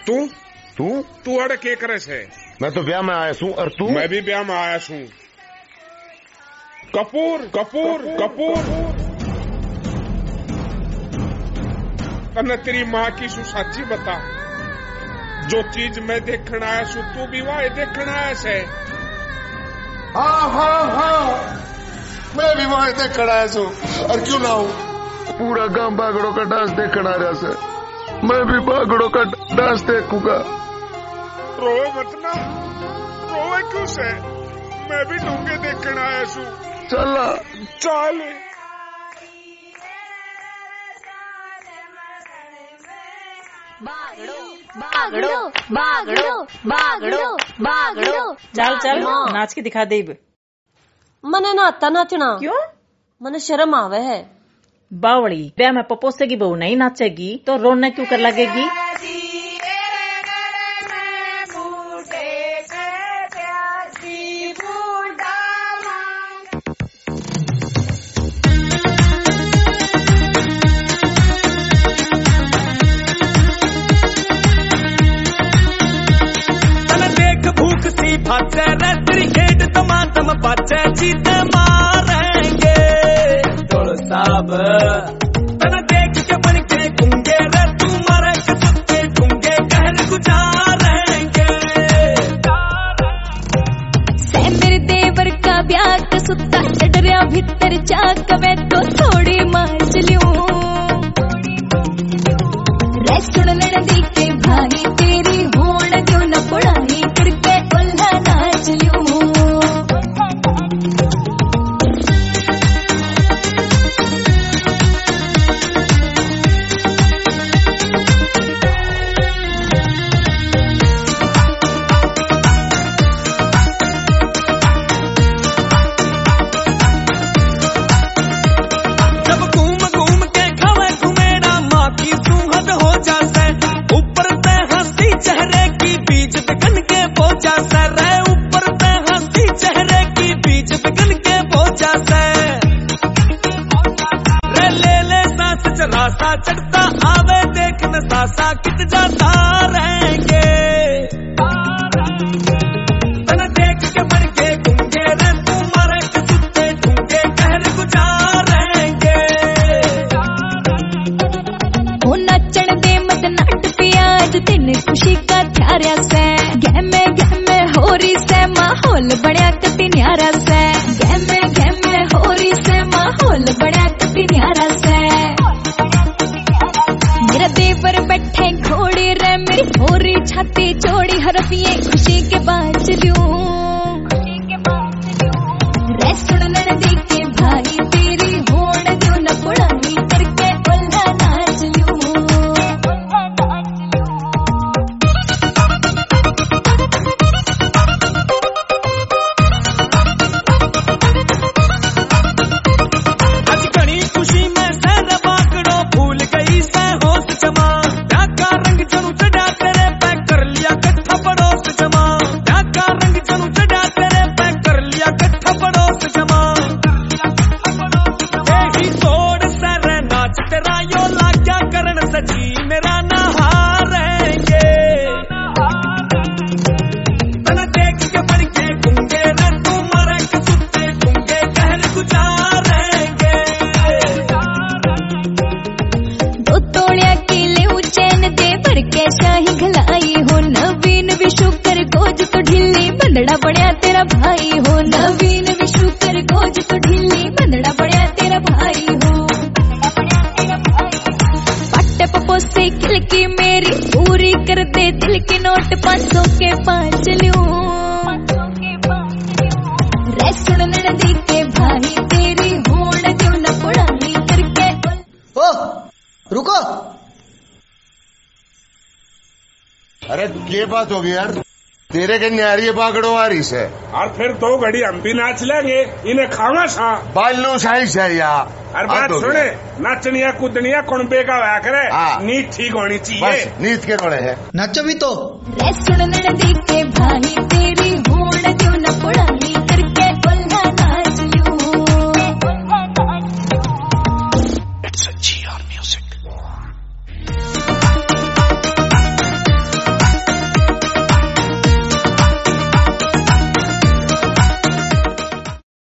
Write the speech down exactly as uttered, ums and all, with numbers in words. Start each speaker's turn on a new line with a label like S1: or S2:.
S1: तू
S2: तू
S1: तू अड़े के करे से?
S2: मैं तो ब्याह में आया हूँ। और तू?
S1: मैं भी ब्याह में आया हूँ। कपूर कपूर कपूर तने तेरी माँ की सु साची बता, जो चीज मैं देखना आया सु तू भी वह देखना आया से?
S2: हाँ हाँ हाँ, मैं भी वहाँ देखना आया हूँ। और क्यों ना हूँ? पूरा गांव बागड़ों का डांस देखना आ रहा से, मैं भी बागड़ों का डांस देखूंगा।
S1: रोए मत ना, रोए क्यों से? मैं भी डूंगे देखना आया हूँ।
S2: चला
S1: चल।
S3: बागड़ो बागड़ो बागड़ो बागड़ो बागड़ो।
S4: चल चल नाच के दिखा दे।
S3: मने नाता नाचना
S4: क्यों?
S3: मने शर्म आवे है।
S4: बावड़ी ब्याह में पपोसेगी बहू नहीं नाचेगी तो रोना क्यों कर लगेगी?
S5: क्रिकेट तमातम बच्चे जीते मारेंगे तोड़ साहब तना देख के बन के गूंगे रे तू मारे के सुते गूंगे कहर गुजारेंगे।
S6: से मेरे देवर का ब्याह का सुता चढ़ भीतर जाक वे तो थोड़ी मांझ लूं रे सुन लड़दी के भाई तेरी होड़ क्यों न पढ़ाई करके उल्हा नाच लूं।
S5: चढ़ता आवे देखने सासा कित जाता रहेंगे तना देख के बढ़ के गूंगे रे तू मारे के सुते गूंगे कहर गुजारेंगे।
S6: हो नचण दे मत नाट प्याज दिन खुशी का थारा से गहमे गहमे हो रही से माहौल बड़ा कति न्यारा से गहमे गहमे हो रही से माहौल बड़ा कति न्यारा से। मेरा देवर बैठे घोड़ी रे मेरी होरी छाती चौड़ी हरफिए खुशी के बाज लूं रे सुन लड़दी के भाई तेरी होड़ क्यों न बुढ़ाई करके उल्हा नाच लूं।
S5: आज घनी खुशी में सर बाकड़ो भूल गई से होश जमा डाका रंग जनू चढ़ा तेरे पे कर लिया कट्ठा पड़ोस जमा डाका रंग जनू चढ़ा तेरे पे कर लिया कट्ठा पड़ोस जमा। यही तोड़ सर नाच तेरा यो लाग्या करण सजी मेरा नहारेंगे तना देख के बढ़ के गूंगे रे तू मारे के सुते गूंगे कहर गुजारेंगे।
S6: दो तोड़िया की ले चैन दे भर के शाही घलाई हो नवीन विशु कर गोज तो ढिल्ली बंदड़ा बड़ा तेरा भाई हो नवीन विशु कर गोज तो ढिल्ली बंदड़ा बड़ा तेरा भाई हो। पट्टे पपोसे किल की मेरी पूरी कर दे दिल के नोट पाँच सौ के पाँच लूं रे सुन लड़दी के भाई तेरी होड़ क्यों न पढ़ाई करके।
S7: ओ रुको,
S2: अरे ये बात होगी यार, तेरे के न्यारी बागड़ो आ रही से
S1: और फिर दो घड़ी हम भी नाच लेंगे, इन्हें खावा सा
S2: बालू साई से यार।
S1: अरे बात सुने, नाचनिया कूदनिया कौन बेगा हुआ करे, नीत ठीक होनी चाहिए।
S2: नीत के कोड़े है
S7: नचो भी तो
S6: रे सुन लड़दी के भाई